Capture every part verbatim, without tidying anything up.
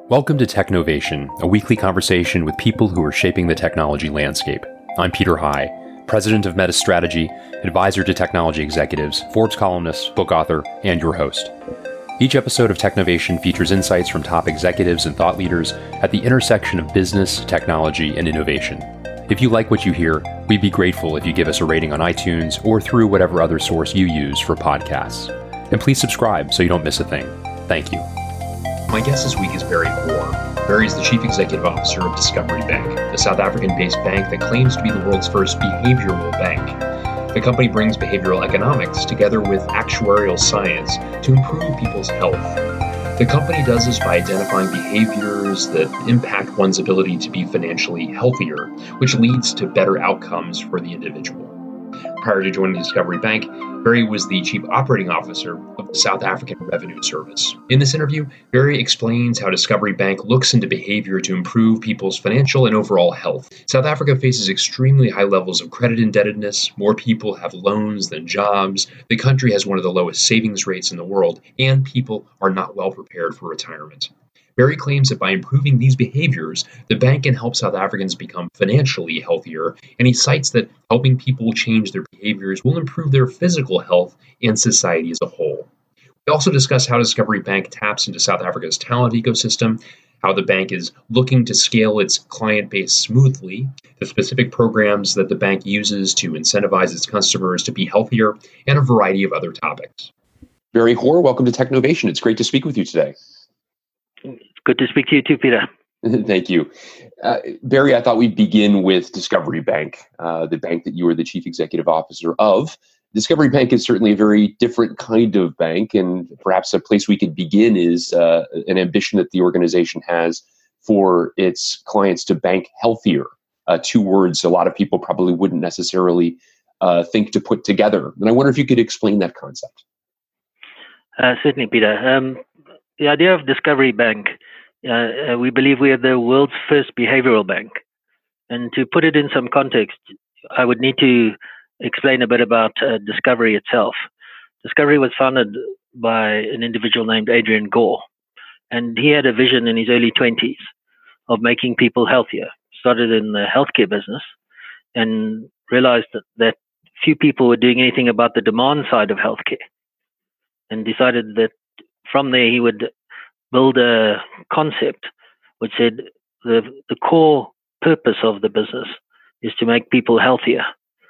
Welcome to Technovation, a weekly conversation with people who are shaping the technology landscape. I'm Peter High, president of Meta Strategy, advisor to technology executives, Forbes columnist, book author, and your host. Each episode of Technovation features insights from top executives and thought leaders at the intersection of business, technology, and innovation. If you like what you hear, we'd be grateful if you give us a rating on iTunes or through whatever other source you use for podcasts. And please subscribe so you don't miss a thing. Thank you. My guest this week is Barry Hoare. Barry is the Chief Executive Officer of Discovery Bank, a South African-based bank that claims to be the world's first behavioral bank. The company brings behavioral economics together with actuarial science to improve people's health. The company does this by identifying behaviors that impact one's ability to be financially healthier, which leads to better outcomes for the individual. Prior to joining Discovery Bank, Barry was the Chief Operating Officer of the South African Revenue Service. In this interview, Barry explains how Discovery Bank looks into behavior to improve people's financial and overall health. South Africa faces extremely high levels of credit indebtedness. More people have loans than jobs. The country has one of the lowest savings rates in the world, and people are not well prepared for retirement. Barry claims that by improving these behaviors, the bank can help South Africans become financially healthier, and he cites that helping people change their behaviors will improve their physical health and society as a whole. We also discuss how Discovery Bank taps into South Africa's talent ecosystem, how the bank is looking to scale its client base smoothly, the specific programs that the bank uses to incentivize its customers to be healthier, and a variety of other topics. Barry Hoare, welcome to Technovation. It's great to speak with you today. Good to speak to you too, Peter. Thank you. Uh, Barry, I thought we'd begin with Discovery Bank, uh, the bank that you are the Chief Executive Officer of. Discovery Bank is certainly a very different kind of bank, and perhaps a place we could begin is uh, an ambition that the organization has for its clients to bank healthier. Uh, two words a lot of people probably wouldn't necessarily uh, think to put together. And I wonder if you could explain that concept. Uh, certainly, Peter. Um, The idea of Discovery Bank, uh, uh, we believe we are the world's first behavioral bank. And to put it in some context, I would need to explain a bit about uh, Discovery itself. Discovery was founded by an individual named Adrian Gore, and he had a vision in his early twenties of making people healthier. Started in the healthcare business and realized that, that few people were doing anything about the demand side of healthcare, and decided that from there, he would build a concept which said the, the core purpose of the business is to make people healthier.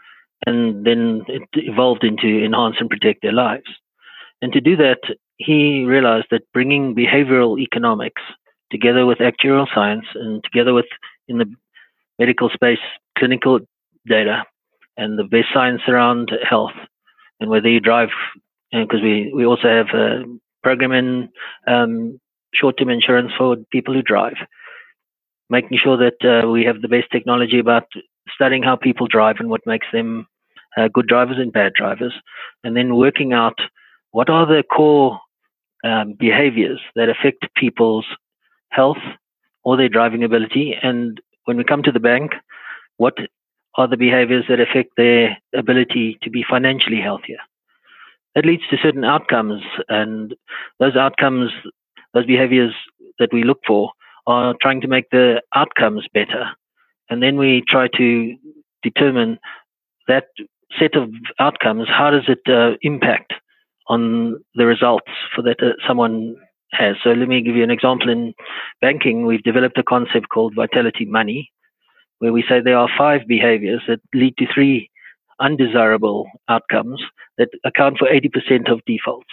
And then it evolved into enhance and protect their lives. And to do that, he realized that bringing behavioral economics together with actuarial science and together with, in the medical space, clinical data and the best science around health and whether you drive, because we, we also have a program in um, short-term insurance for people who drive, making sure that uh, we have the best technology about studying how people drive and what makes them uh, good drivers and bad drivers, and then working out what are the core um, behaviors that affect people's health or their driving ability. And when we come to the bank, what are the behaviors that affect their ability to be financially healthier? That leads to certain outcomes, and those outcomes, those behaviors that we look for are trying to make the outcomes better. And then we try to determine that set of outcomes, how does it uh, impact on the results for that uh, someone has. So let me give you an example. In banking, we've developed a concept called Vitality Money, where we say there are five behaviors that lead to three undesirable outcomes that account for eighty percent of defaults.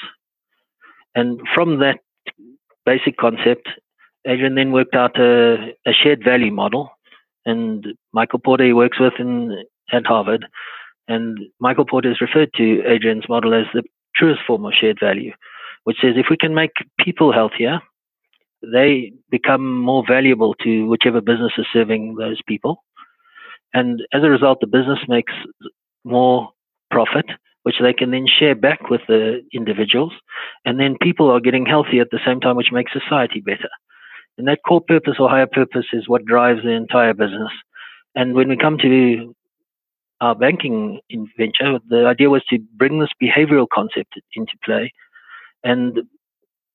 And from that basic concept, Adrian then worked out a, a shared value model. And Michael Porter he works with in, at Harvard. And Michael Porter has referred to Adrian's model as the truest form of shared value, which says if we can make people healthier, they become more valuable to whichever business is serving those people. And as a result, the business makes more profit, which they can then share back with the individuals. And then people are getting healthy at the same time, which makes society better. And that core purpose or higher purpose is what drives the entire business. And when we come to our banking venture, the idea was to bring this behavioral concept into play. And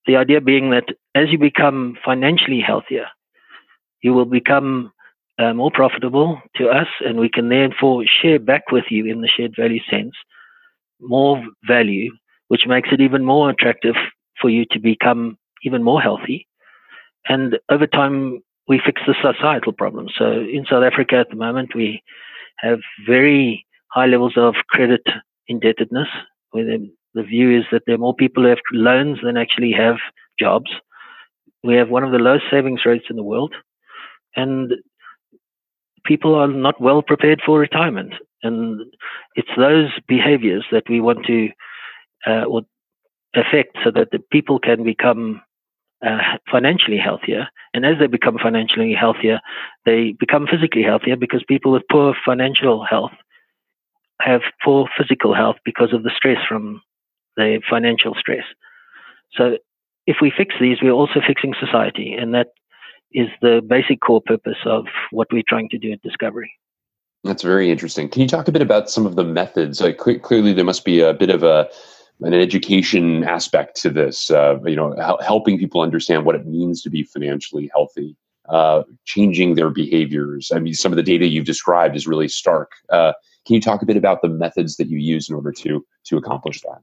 the idea being that as you become financially healthier, you will become uh, more profitable to us, and we can therefore share back with you in the shared value sense more value, which makes it even more attractive for you to become even more healthy. And over time, we fix the societal problems. So in South Africa at the moment, we have very high levels of credit indebtedness, where the, the view is that there are more people who have loans than actually have jobs. We have one of the lowest savings rates in the world, and people are not well prepared for retirement. And it's those behaviors that we want to uh, affect so that the people can become uh, financially healthier. And as they become financially healthier, they become physically healthier, because people with poor financial health have poor physical health because of the stress from the financial stress. So if we fix these, we're also fixing society. And that is the basic core purpose of what we're trying to do at Discovery. That's very interesting. Can you talk a bit about some of the methods? Like, clearly, there must be a bit of a an education aspect to this. Uh, you know, helping people understand what it means to be financially healthy, uh, changing their behaviors. I mean, some of the data you've described is really stark. Uh, can you talk a bit about the methods that you use in order to to accomplish that?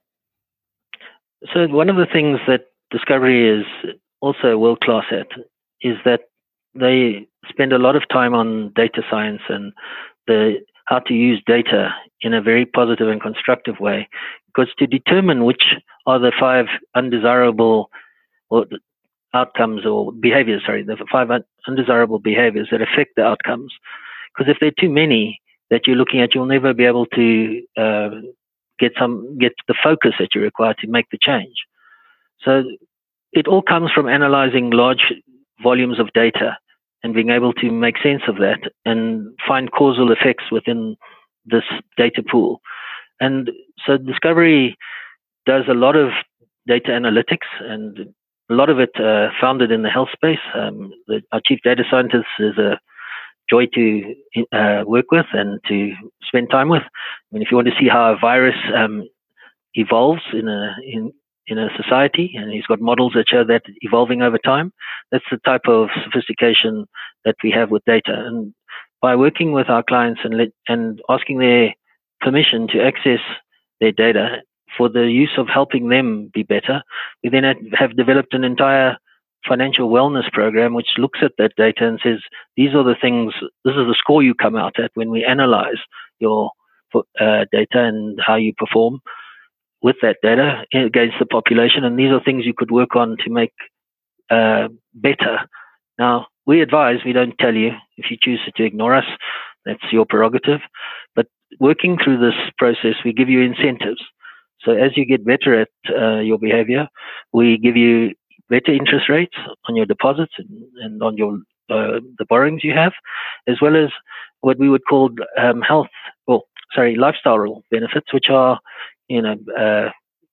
So one of the things that Discovery is also world class at is that they spend a lot of time on data science and the how to use data in a very positive and constructive way, because to determine which are the five undesirable or outcomes or behaviors, sorry, the five undesirable behaviors that affect the outcomes, because if there are too many that you're looking at, you'll never be able to uh, get some get the focus that you require to make the change. So it all comes from analyzing large volumes of data and being able to make sense of that and find causal effects within this data pool. And so Discovery does a lot of data analytics, and a lot of it uh, founded in the health space. Um, the, our chief data scientist is a joy to uh, work with and to spend time with. I mean, if you want to see how a virus um, evolves in a in in a society, and he's got models that show that evolving over time. That's the type of sophistication that we have with data. And by working with our clients and let, and asking their permission to access their data for the use of helping them be better, we then have developed an entire financial wellness program which looks at that data and says, these are the things, this is the score you come out at when we analyze your uh, data and how you perform with that data against the population, and these are things you could work on to make uh, better. Now, we advise, we don't tell you. If you choose to ignore us, that's your prerogative. But working through this process, we give you incentives. So as you get better at uh, your behavior, we give you better interest rates on your deposits and, and on your uh, the borrowings you have, as well as what we would call um, health, well, sorry, lifestyle benefits, which are, you know, uh,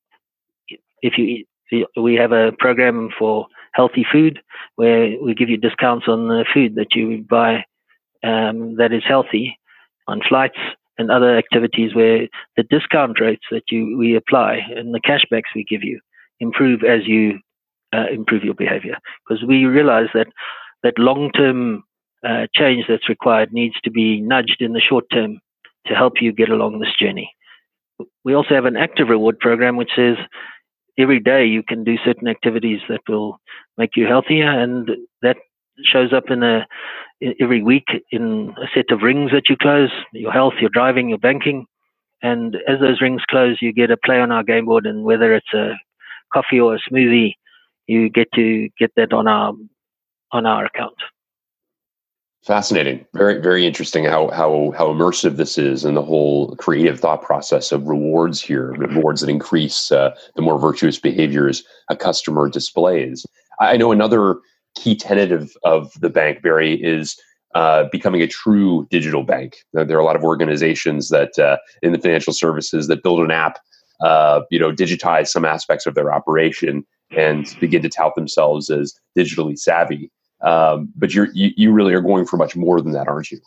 if you we have a program for healthy food where we give you discounts on the food that you buy um, that is healthy, on flights and other activities where the discount rates that you we apply and the cashbacks we give you improve as you uh, improve your behavior. Because we realize that that long-term uh, change that's required needs to be nudged in the short term to help you get along this journey. We also have an active reward program which says every day you can do certain activities that will make you healthier, and that shows up in a every week in a set of rings that you close: your health, your driving, your banking. And as those rings close, you get a play on our game board, and whether it's a coffee or a smoothie, you get to get that on our on our account. Fascinating. Very, very interesting how how how immersive this is, and the whole creative thought process of rewards here, rewards that increase uh, the more virtuous behaviors a customer displays. I know another key tenet of, of the bank, Barry, is uh, becoming a true digital bank. There are a lot of organizations that uh, in the financial services that build an app, uh, you know, digitize some aspects of their operation and begin to tout themselves as digitally savvy. Um, but you're, you you really are going for much more than that, aren't you?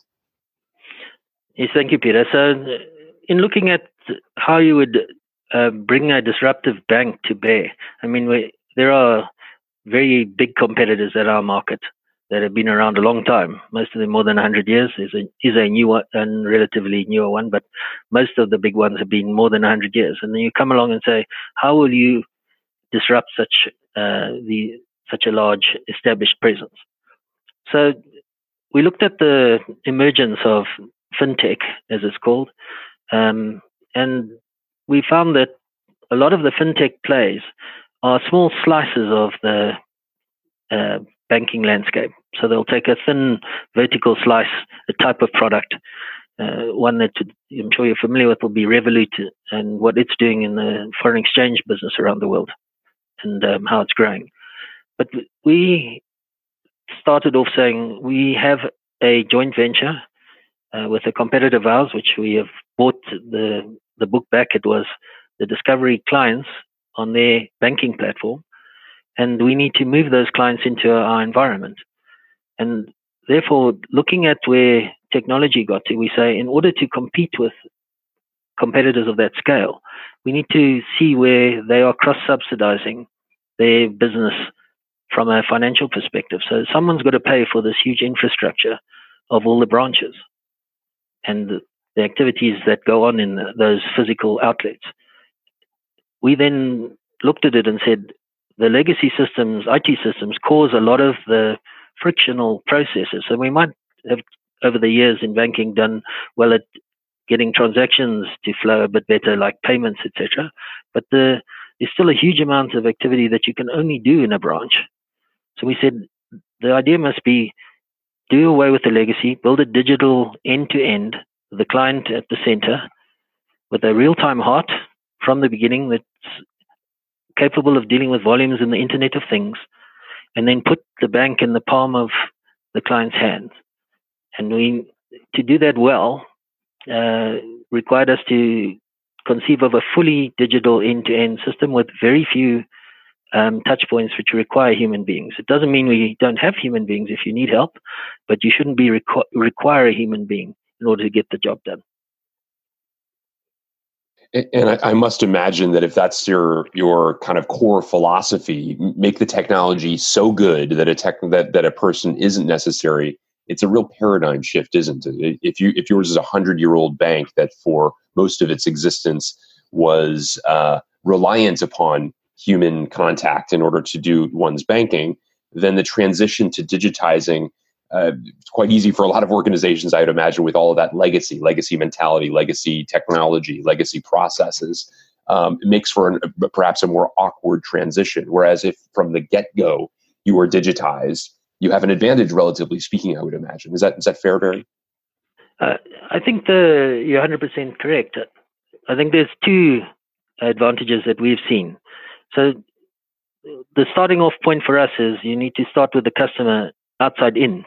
Yes, thank you, Peter. So in looking at how you would uh, bring a disruptive bank to bear, I mean, we, there are very big competitors at our market that have been around a long time. Most of them more than one hundred years. Is a, is a new one and relatively newer one, but most of the big ones have been more than one hundred years. And then you come along and say, how will you disrupt such uh, the such a large established presence? So we looked at the emergence of fintech, as it's called, um, and we found that a lot of the fintech plays are small slices of the uh, banking landscape. So they'll take a thin vertical slice, a type of product. Uh, one that I'm sure you're familiar with will be Revolut and what it's doing in the foreign exchange business around the world, and um, how it's growing. But we started off saying we have a joint venture uh, with a competitor of ours, which we have bought the, the book back. It was the Discovery clients on their banking platform, and we need to move those clients into our environment. And therefore, looking at where technology got to, we say in order to compete with competitors of that scale, we need to see where they are cross-subsidizing their business from a financial perspective. So someone's got to pay for this huge infrastructure of all the branches and the, the activities that go on in the, those physical outlets. We then looked at it and said, the legacy systems, I T systems, cause a lot of the frictional processes. So we might have, over the years in banking, done well at getting transactions to flow a bit better, like payments, et cetera. But the, there's still a huge amount of activity that you can only do in a branch. So we said the idea must be do away with the legacy, build a digital end-to-end, the client at the center, with a real-time heart from the beginning that's capable of dealing with volumes in the Internet of Things, and then put the bank in the palm of the client's hands. And we, to do that well, uh, required us to conceive of a fully digital end-to-end system with very few um, touch points which require human beings. It doesn't mean we don't have human beings if you need help, but you shouldn't be requ- require a human being in order to get the job done. And I, I must imagine that if that's your your kind of core philosophy, make the technology so good that a tech that, that a person isn't necessary. It's a real paradigm shift, isn't it? If you if yours is a hundred year old bank that for most of its existence was uh, reliant upon human contact in order to do one's banking, then the transition to digitizing. Uh, it's quite easy for a lot of organizations, I would imagine, with all of that legacy, legacy mentality, legacy technology, legacy processes. Um, it makes for an, perhaps a more awkward transition. Whereas if from the get-go you are digitized, you have an advantage, relatively speaking, I would imagine. Is that is that fair, Barry? Uh, I think the, you're one hundred percent correct. I think there's two advantages that we've seen. So the starting off point for us is you need to start with the customer outside in,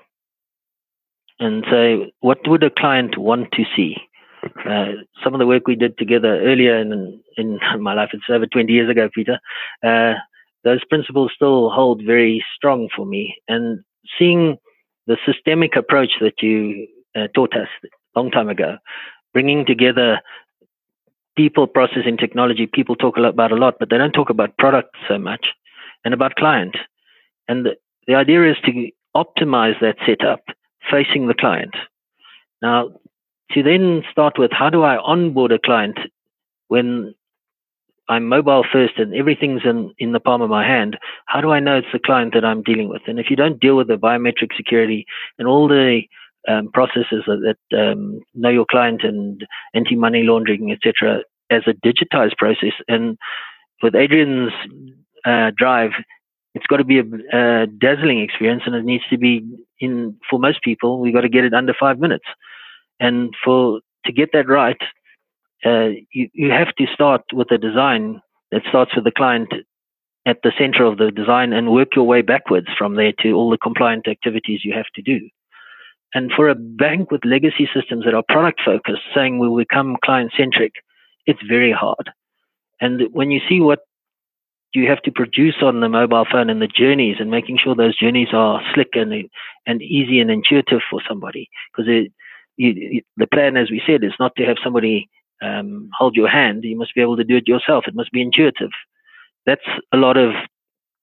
and say, what would a client want to see? Uh, some of the work we did together earlier in, in my life, it's over twenty years ago, Peter, uh, those principles still hold very strong for me. And seeing the systemic approach that you uh, taught us a long time ago, bringing together people, process, and technology, people talk about a lot, but they don't talk about product so much, and about client. And the, the idea is to optimize that setup facing the client. Now, to then start with, how do I onboard a client when I'm mobile first and everything's in, in the palm of my hand? How do I know it's the client that I'm dealing with? And if you don't deal with the biometric security and all the um, processes that, that um, know your client and anti-money laundering, et cetera, as a digitized process, and with Adrian's uh, drive, it's got to be a, a dazzling experience, and it needs to be in, for most people, we got to get it under five minutes. And for, to get that right, uh, you, you have to start with a design that starts with the client at the center of the design and work your way backwards from there to all the compliant activities you have to do. And for a bank with legacy systems that are product focused, saying we'll become client centric, it's very hard. And when you see what you have to produce on the mobile phone and the journeys, and making sure those journeys are slick and and easy and intuitive for somebody, because the plan, as we said, is not to have somebody um, hold your hand. You must be able to do it yourself. It must be intuitive. That's a lot of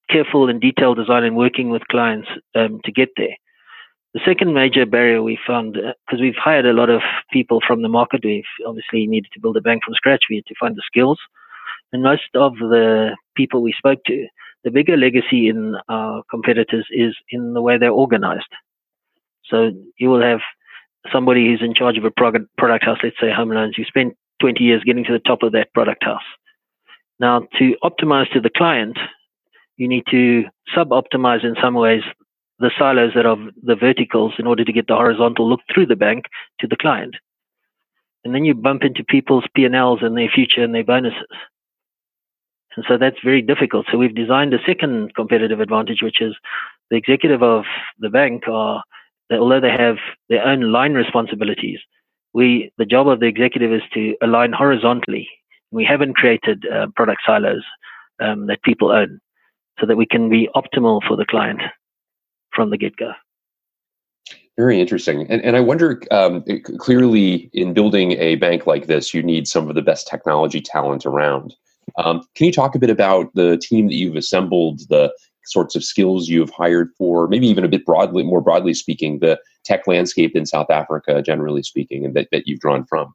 careful and detailed design and working with clients um, to get there. The second major barrier we found, because uh, we've hired a lot of people from the market, we've obviously needed to build a bank from scratch, we had to find the skills. And most of the people we spoke to, the bigger legacy in our competitors is in the way they're organized. So you will have somebody who's in charge of a product, product house, let's say home loans, you spend twenty years getting to the top of that product house. Now, to optimize to the client, you need to sub-optimize in some ways the silos that are the verticals in order to get the horizontal look through the bank to the client. And then you bump into people's P and L's and their future and their bonuses. And so that's very difficult. So we've designed a second competitive advantage, which is the executive of the bank are, although they have their own line responsibilities, we the job of the executive is to align horizontally. We haven't created uh, product silos um, that people own so that we can be optimal for the client from the get-go. Very interesting. And, and I wonder, um, it, clearly in building a bank like this, you need some of the best technology talent around. Um, can you talk a bit about the team that you've assembled, the sorts of skills you've hired for, maybe even a bit broadly, more broadly speaking, the tech landscape in South Africa, generally speaking, and that, that you've drawn from?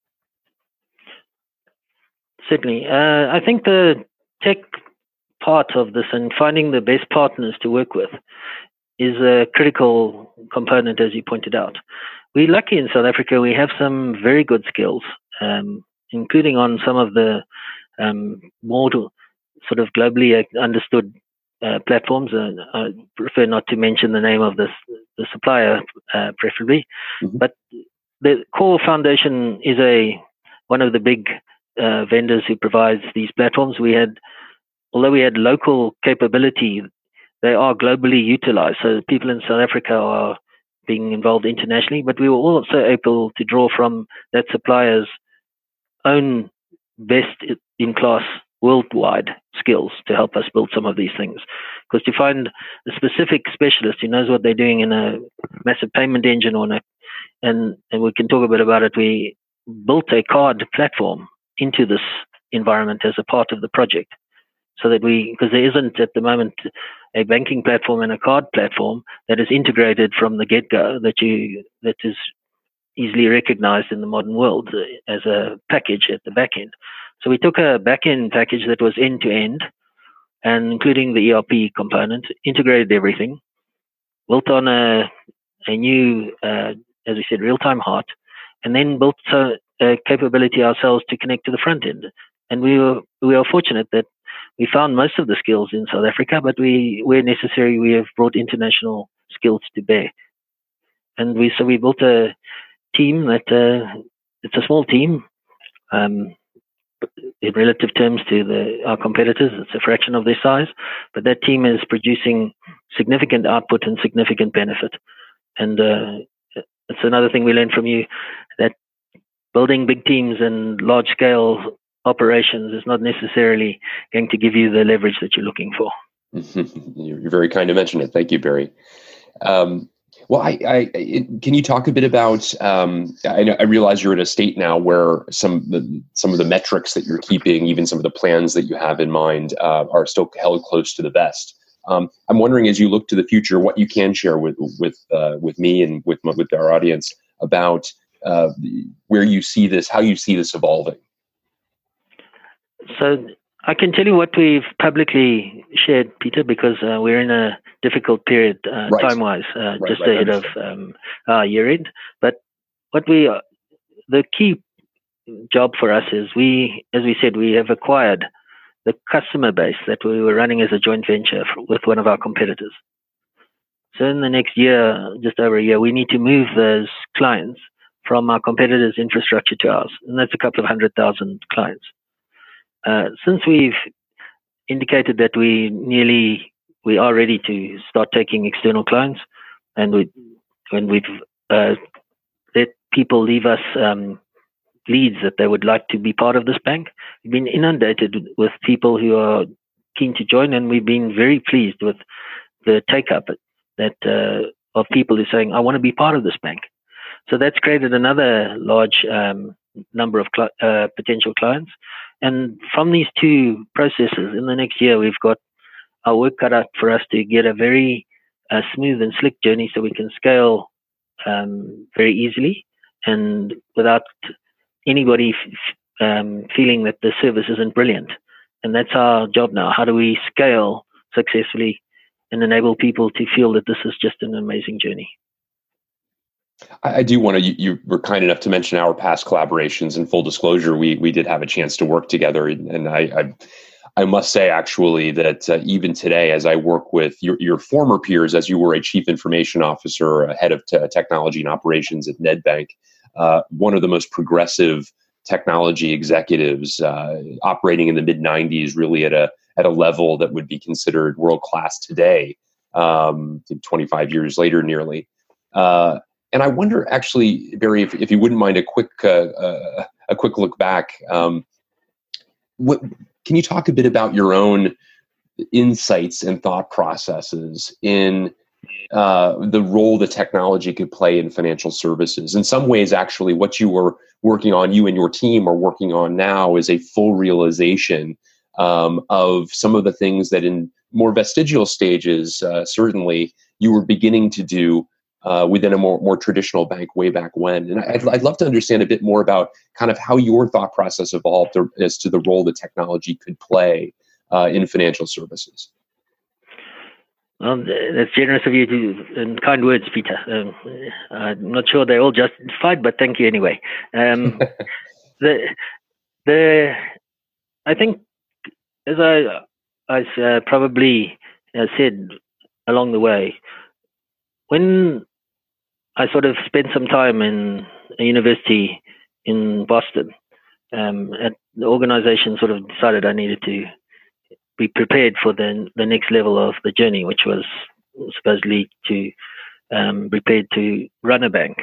Certainly. Uh, I think the tech part of this and finding the best partners to work with is a critical component, as you pointed out. We're lucky in South Africa. We have some very good skills, um, including on some of the um, more to, sort of globally understood uh, platforms. Uh, I prefer not to mention the name of this, the supplier, uh, preferably. Mm-hmm. But the core foundation is a one of the big uh, vendors who provides these platforms. We had, although we had local capability, they are globally utilized. So people in South Africa are being involved internationally, but we were also able to draw from that supplier's own best-in-class worldwide skills to help us build some of these things. Because to find a specific specialist who knows what they're doing in a massive payment engine or a, and, and we can talk a bit about it, we built a card platform into this environment as a part of the project. So that we, because there isn't at the moment a banking platform and a card platform that is integrated from the get-go, that you that is easily recognized in the modern world as a package at the back end. So we took a back-end package that was end-to-end, and including the E R P component, integrated everything, built on a a new, uh, as we said, real-time heart, and then built a, a capability ourselves to connect to the front end. And we were we are fortunate that we found most of the skills in South Africa, but we, where necessary, we have brought international skills to bear. And we so we built a team that uh, it's a small team um, in relative terms to the our competitors. It's a fraction of their size, but that team is producing significant output and significant benefit. And uh, it's another thing we learned from you, that building big teams and large scale operations is not necessarily going to give you the leverage that you're looking for. You're very kind to mention it. Thank you, Barry. Um, well, I, I it, can you talk a bit about? Um, I, know, I realize you're in a state now where some the, some of the metrics that you're keeping, even some of the plans that you have in mind, uh, are still held close to the vest. Um, I'm wondering, as you look to the future, what you can share with with uh, with me and with with our audience about uh, where you see this, how you see this evolving. So I can tell you what we've publicly shared, Peter, because uh, we're in a difficult period uh, right. time-wise, uh, right, just right, ahead of um, our year-end. But what we, uh, the key job for us is we, as we said, we have acquired the customer base that we were running as a joint venture with one of our competitors. So in the next year, just over a year, we need to move those clients from our competitors' infrastructure to ours, and that's a couple of hundred thousand clients. Uh, since we've indicated that we nearly we are ready to start taking external clients, and we when we've uh, let people leave us um, leads that they would like to be part of this bank, we've been inundated with people who are keen to join, and we've been very pleased with the take up that uh, of people who are saying, "I want to be part of this bank." So that's created another large um, number of cl- uh, potential clients. And from these two processes, in the next year, we've got our work cut out for us to get a very uh, smooth and slick journey so we can scale um, very easily and without anybody f- um, feeling that the service isn't brilliant. And that's our job now. How do we scale successfully and enable people to feel that this is just an amazing journey? I, I do want to, you, you were kind enough to mention our past collaborations. In full disclosure, we we did have a chance to work together. And I I, I must say, actually, that uh, even today, as I work with your, your former peers, as you were a chief information officer, a head of t- technology and operations at Nedbank, uh, one of the most progressive technology executives uh, operating in the mid nineties, really at a at a level that would be considered world class today, um, twenty-five years later, nearly. Uh, and I wonder, actually, Barry, if, if you wouldn't mind a quick uh, uh, a quick look back. Um, what can you talk a bit about your own insights and thought processes in uh, the role that technology could play in financial services? In some ways, actually, what you were working on, you and your team are working on now, is a full realization um, of some of the things that in more vestigial stages, uh, certainly, you were beginning to do uh, within a more, more traditional bank way back when. And I'd, I'd love to understand a bit more about kind of how your thought process evolved as to the role that technology could play uh, in financial services. Well, that's generous of you to, and kind words, Peter. Um, I'm not sure they're all justified, but thank you anyway. Um, the the I think, as I I uh, probably uh, said along the way, when I sort of spent some time in a university in Boston, um, at the organization sort of decided I needed to be prepared for the the next level of the journey, which was supposedly to um, prepared to run a bank.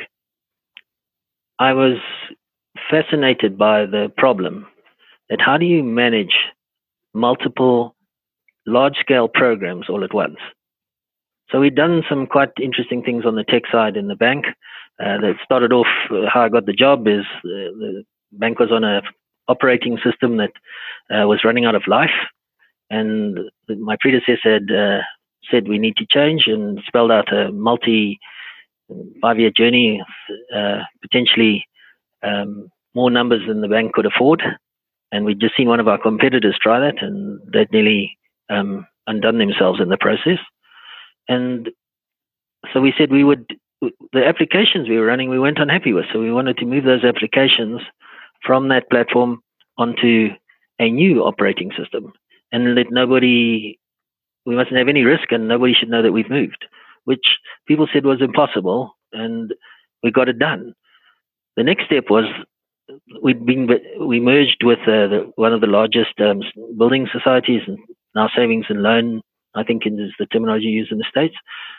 I was fascinated by the problem that how do you manage multiple large-scale programs all at once? So we'd done some quite interesting things on the tech side in the bank. Uh, that started off, uh, how I got the job is uh, the bank was on a operating system that uh, was running out of life. And my predecessor had uh, said we need to change and spelled out a multi five-year journey, uh, potentially um, more numbers than the bank could afford. And we'd just seen one of our competitors try that, and they'd nearly um, undone themselves in the process. And so we said we would, the applications we were running, we weren't unhappy with. So we wanted to move those applications from that platform onto a new operating system. And let nobody, we mustn't have any risk and nobody should know that we've moved, which people said was impossible, and we got it done. The next step was we'd been, we merged with uh, the, one of the largest um, building societies, and now savings and loan, I think is the terminology used in the States.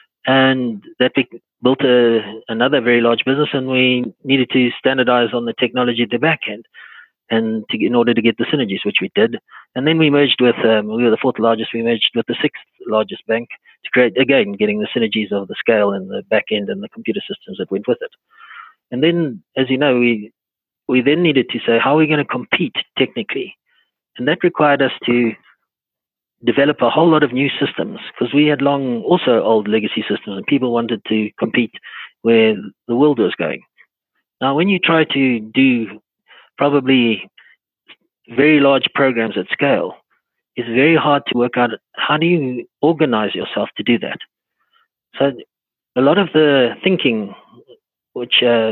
And that built a, another very large business, and we needed to standardize on the technology at the back end. And to, in order to get the synergies, which we did. And then we merged with, um, we were the fourth largest, we merged with the sixth largest bank to create, again, getting the synergies of the scale and the back end and the computer systems that went with it. And then, as you know, we we then needed to say, how are we going to compete technically? And that required us to develop a whole lot of new systems, because we had long also old legacy systems, and people wanted to compete where the world was going. Now, when you try to do probably very large programs at scale, it's very hard to work out how do you organize yourself to do that. So a lot of the thinking, which uh,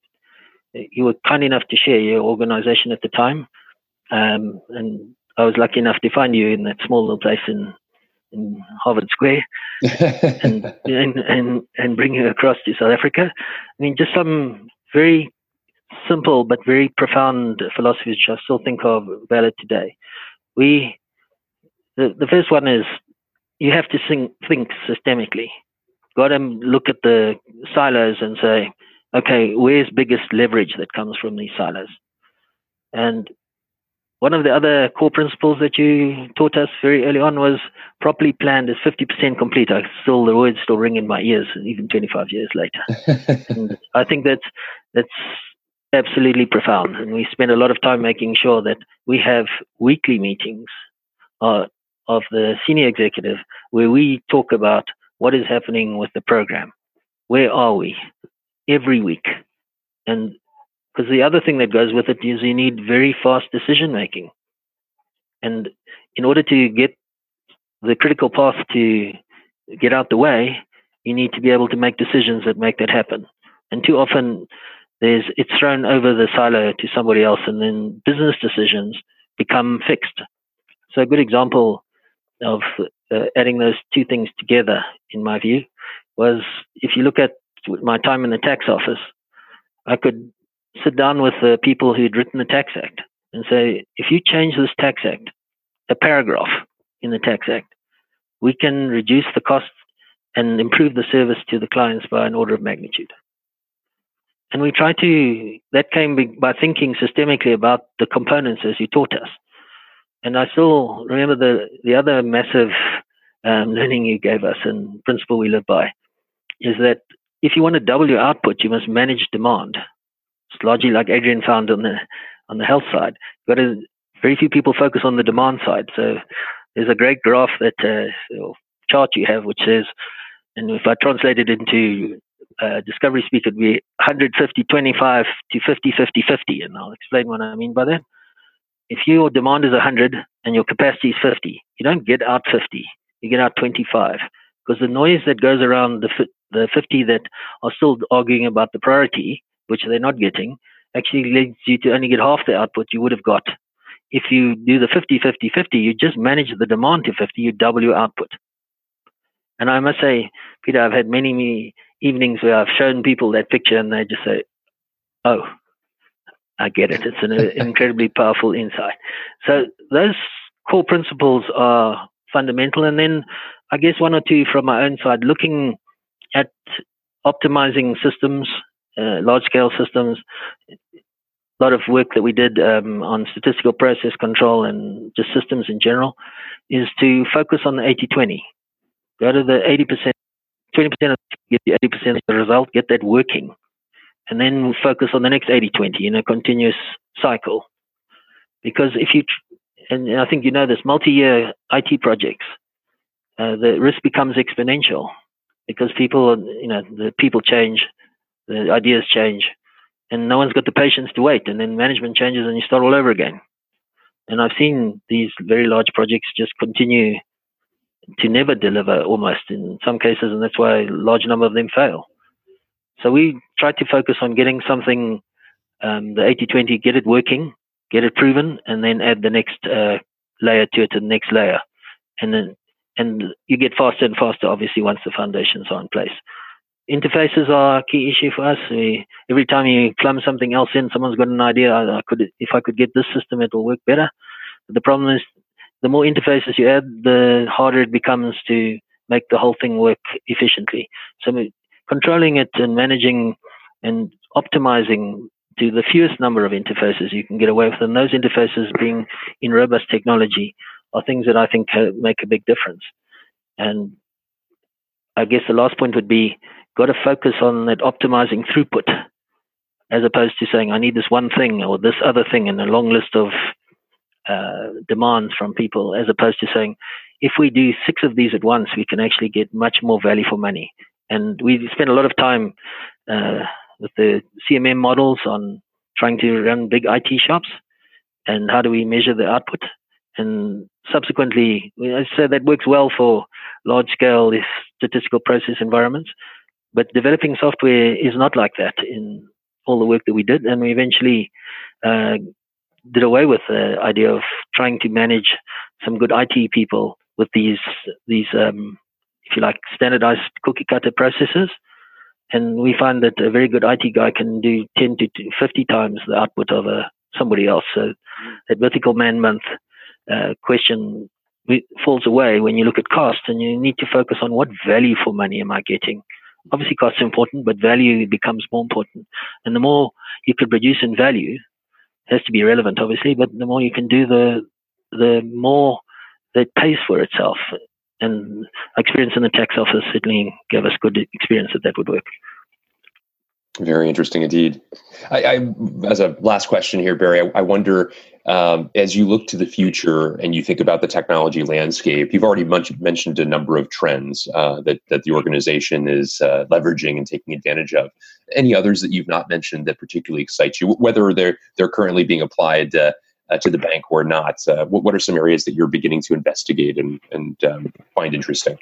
you were kind enough to share, your organization at the time, um, and I was lucky enough to find you in that small little place in, in Harvard Square, and, and and and bring you across to South Africa. I mean, just some very simple but very profound philosophies which I still think are valid today. We, the, the first one is you have to think, think systemically. Got to look at the silos and say, okay, where's biggest leverage that comes from these silos? And one of the other core principles that you taught us very early on was properly planned is fifty percent complete. I still, the words still ring in my ears, even twenty-five years later. And I think that's, that's absolutely profound. And we spend a lot of time making sure that we have weekly meetings, uh, of the senior executive where we talk about what is happening with the program. Where are we? Every week. And because the other thing that goes with it is you need very fast decision making. And in order to get the critical path to get out the way, you need to be able to make decisions that make that happen. And too often, there's it's thrown over the silo to somebody else, and then business decisions become fixed. So a good example of uh, adding those two things together, in my view, was if you look at my time in the tax office, I could sit down with the people who'd written the Tax Act and say, if you change this Tax Act, a paragraph in the Tax Act, we can reduce the costs and improve the service to the clients by an order of magnitude. And we try to, that came by thinking systemically about the components as you taught us. And I still remember the, the other massive um, learning you gave us and principle we live by is that if you want to double your output, you must manage demand. It's largely like Adrian found on the on the health side. You've got to, very few people focus on the demand side. So there's a great graph that uh, or chart you have which says, and if I translate it into uh, discovery speak, it'd be one hundred fifty twenty-five to fifty fifty fifty, and I'll explain what I mean by that. If your demand is one hundred and your capacity is fifty, you don't get out fifty, you get out twenty-five, because the noise that goes around the the fifty that are still arguing about the priority, which they're not getting, actually leads you to only get half the output you would have got. If you do the fifty fifty fifty, you just manage the demand to fifty, you double your output. And I must say, Peter, I've had many, many evenings where I've shown people that picture and they just say, oh, I get it. It's an incredibly powerful insight. So those core principles are fundamental. And then I guess one or two from my own side, looking at optimizing systems, uh, large-scale systems, a lot of work that we did um, on statistical process control and just systems in general, is to focus on the eighty twenty. Go to the eighty percent, twenty percent of get the eighty percent of the result, get that working. And then focus on the next eighty twenty in a continuous cycle. Because if you, and I think you know this, multi-year I T projects, uh, the risk becomes exponential because people, you know, the people change, the ideas change, and no one's got the patience to wait. And then management changes and you start all over again. And I've seen these very large projects just continue to never deliver almost in some cases, and that's why a large number of them fail. So we try to focus on getting something, um, the eighty twenty, get it working, get it proven, and then add the next uh, layer to it, and the next layer. And then and you get faster and faster, obviously, once the foundations are in place. Interfaces are a key issue for us. We, every time you plumb something else in, someone's got an idea, I, I could, if I could get this system, it will work better. But the problem is, the more interfaces you add, the harder it becomes to make the whole thing work efficiently. So controlling it and managing and optimizing to the fewest number of interfaces you can get away with, and those interfaces being in robust technology, are things that I think make a big difference. And I guess the last point would be, got to focus on that optimizing throughput, as opposed to saying, I need this one thing or this other thing and a long list of uh, demands from people, as opposed to saying, if we do six of these at once, we can actually get much more value for money. And we spend a lot of time uh, with the C M M models on trying to run big I T shops and how do we measure the output. And subsequently, I say that works well for large-scale statistical process environments, but developing software is not like that in all the work that we did. And we eventually uh, did away with the idea of trying to manage some good I T people with these, these um, if you like, standardized cookie-cutter processes. And we find that a very good I T guy can do ten to fifty times the output of a, somebody else. So that vertical man-month Uh, question falls away when you look at cost, and you need to focus on what value for money am I getting. Obviously, cost is important, but value becomes more important. And the more you could produce in value, it has to be relevant, obviously, but the more you can do, the the more that pays for itself. And experience in the tax office certainly gave us good experience that that would work. Very interesting indeed. I, I, as a last question here, Barry, I, I wonder, um, as you look to the future and you think about the technology landscape, you've already much, mentioned a number of trends uh, that, that the organization is uh, leveraging and taking advantage of. Any others that you've not mentioned that particularly excite you, whether they're they're currently being applied uh, uh, to the bank or not? Uh, what, what are some areas that you're beginning to investigate and, and um, find interesting?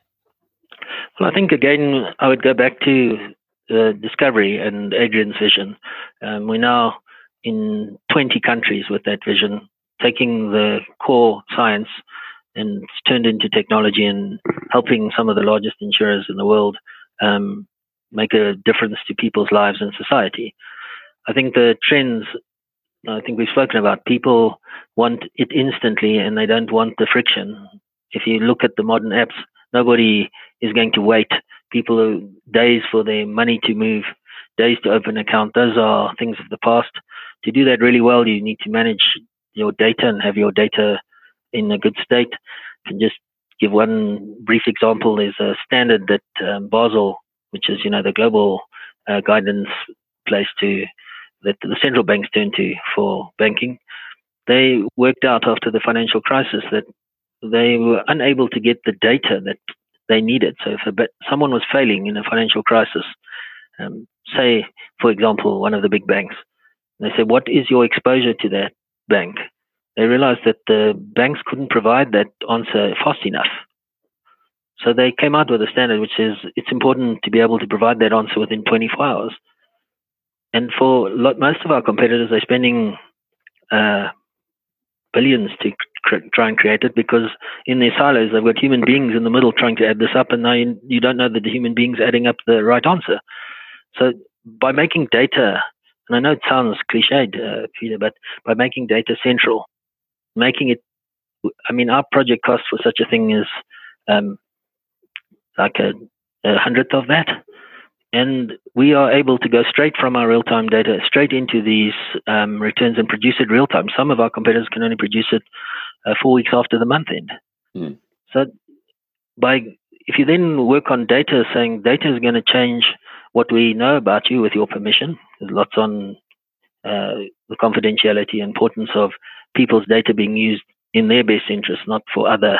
Well, I think, again, I would go back to uh, discovery and Adrian's vision. Um, we're now in twenty countries with that vision, taking the core science and it's turned into technology and helping some of the largest insurers in the world um, make a difference to people's lives and society. I think the trends, I think we've spoken about, people want it instantly and they don't want the friction. If you look at the modern apps, nobody is going to wait. People are days for their money to move, days to open an account. Those are things of the past. To do that really well, you need to manage your data and have your data in a good state. And just give one brief example. There's a standard that um, Basel, which is, you know, the global uh, guidance place to that the central banks turn to for banking. They worked out after the financial crisis that they were unable to get the data that they needed. So if a, someone was failing in a financial crisis, um, say, for example, one of the big banks, they said, what is your exposure to that bank? They realized that the banks couldn't provide that answer fast enough. So they came out with a standard which says it's important to be able to provide that answer within twenty-four hours. And for lot, most of our competitors, they're spending uh, billions to cr- try and create it, because in their silos, they've got human beings in the middle trying to add this up, and now you, you don't know that the human being's adding up the right answer. So by making data, and I know it sounds cliched, uh, Peter, but by making data central, making it, I mean, our project cost for such a thing is um, like a, a hundredth of that. And we are able to go straight from our real-time data straight into these um, returns and produce it real-time. Some of our competitors can only produce it uh, four weeks after the month end. Mm. So by if you then work on data, saying data is going to change what we know about you with your permission, there's lots on uh, the confidentiality and importance of people's data being used in their best interest, not for other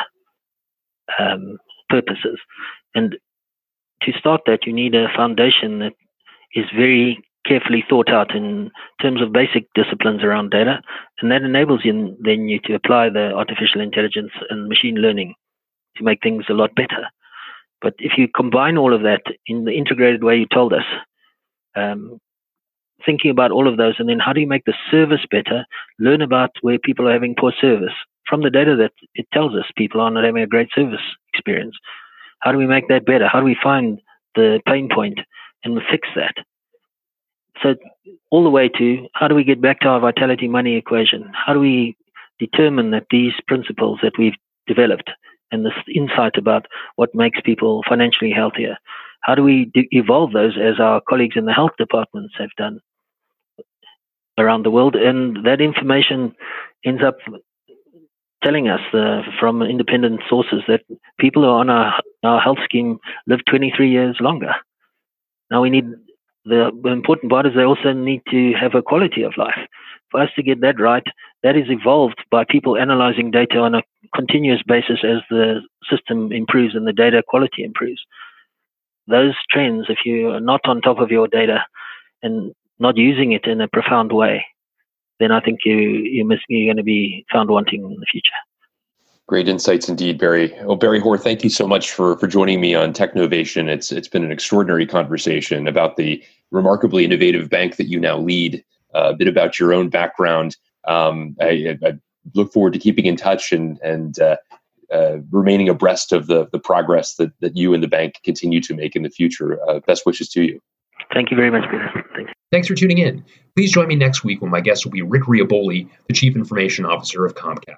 um, purposes. And to start that, you need a foundation that is very carefully thought out in terms of basic disciplines around data, and that enables you then you to apply the artificial intelligence and machine learning to make things a lot better. But if you combine all of that in the integrated way you told us, um, thinking about all of those, and then how do you make the service better, learn about where people are having poor service. From the data that it tells us people are not having a great service experience. How do we make that better? How do we find the pain point and fix that? So all the way to how do we get back to our vitality money equation? How do we determine that these principles that we've developed and this insight about what makes people financially healthier, how do we do evolve those as our colleagues in the health departments have done around the world? And that information ends up telling us uh, from independent sources that people who are on our, our health scheme live twenty-three years longer. Now we need, the important part is they also need to have a quality of life. For us to get that right, that is evolved by people analyzing data on a continuous basis as the system improves and the data quality improves. Those trends, if you are not on top of your data and not using it in a profound way, then I think you, you miss, you're going to be found wanting in the future. Great insights indeed, Barry. Well, Barry Hoare, thank you so much for, for joining me on Technovation. It's it's been an extraordinary conversation about the remarkably innovative bank that you now lead, uh, a bit about your own background. Um, I, I look forward to keeping in touch and and uh, uh, remaining abreast of the, the progress that, that you and the bank continue to make in the future. Uh, best wishes to you. Thank you very much, Peter. Thanks. Thanks for tuning in. Please join me next week when my guest will be Rick Riaboli, the Chief Information Officer of Comcast.